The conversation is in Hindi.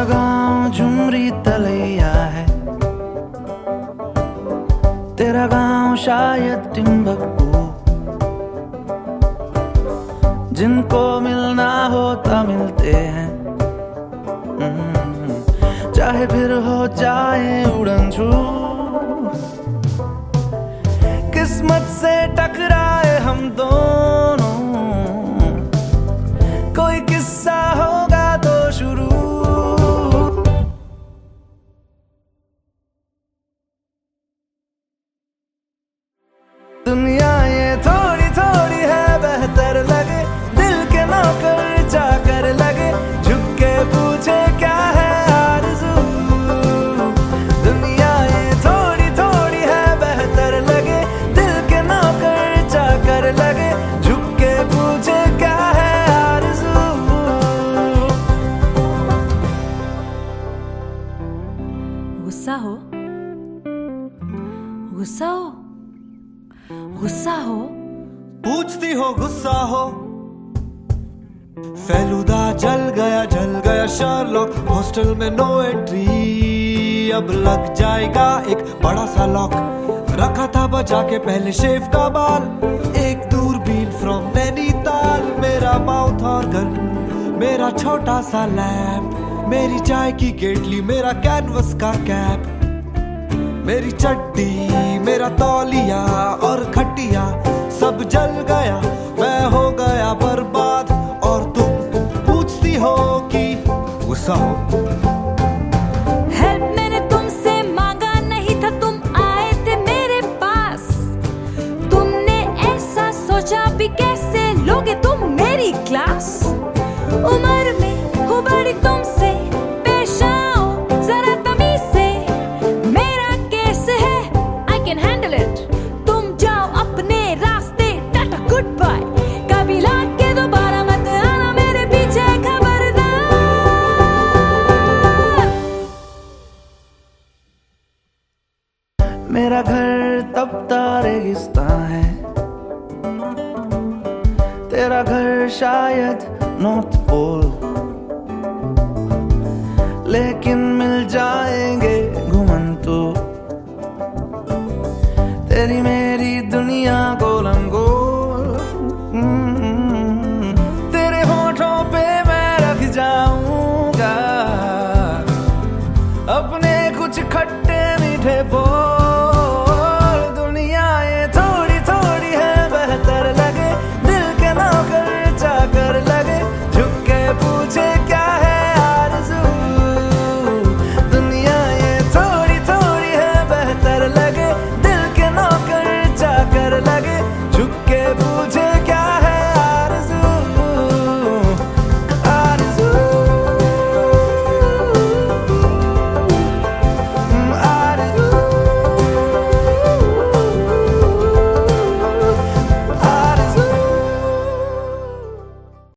गांव झुमरी तलैया है, तेरा गांव शायद टिम्बकटू। जिनको मिलना होता मिलते हैं, चाहे फिर हो जाए उड़न छू। किस्मत से टकराए हम दोनों, कोई किस्सा होगा तो शुरू। दुनिया ये थोड़ी थोड़ी है बेहतर लगे, दिल के नौकर चाकर लगे, झुक के पूछे क्या है आरज़ू। दुनिया ये थोड़ी थोड़ी है बेहतर लगे, दिल के नौकर चाकर लगे, झुक के पूछे क्या है आरज़ू। गुस्सा हो, गुस्सा हो, गुस्सा हो, पूछती हो गुस्सा हो। फेलूदा जल गया शार्लॉक, हॉस्टल में नो एंट्री। अब लग जाएगा एक बड़ा सा लॉक, रखा था बचा के पहले शेव का बाल। एक दूरबीन फ्रॉम नैनीताल, मेरा माउथ ऑर्गन, मेरा छोटा सा लैम्प, मेरी चाय की केटली, मेरा कैनवस का कैप, मेरी चड्डी, मेरा तौलिया और खटिया सब जल गया। मैं हो गया बर्बाद और तुम पूछती हो कि गुस्सा हो। हेल्प मैंने तुमसे मांगा नहीं था, तुम आए थे मेरे पास। तुमने ऐसा सोचा भी कैसे लोगे तुम मेरी क्लास। उम्र में हो बड़ी तुमसे, पेश आओ जरा तमीज से। मेरा केस है, I can handle it। तुम जाओ अपने रास्ते, टाटा गुड बाय। कभी लौट के दोबारा मत आना मेरे पीछे, खबरदार। मेरा घर तपता रेगिस्तान है, तेरा घर शायद नॉर्थ पोल। लेकिन मिल जाएंगे घुमंतू, तेरी मेरी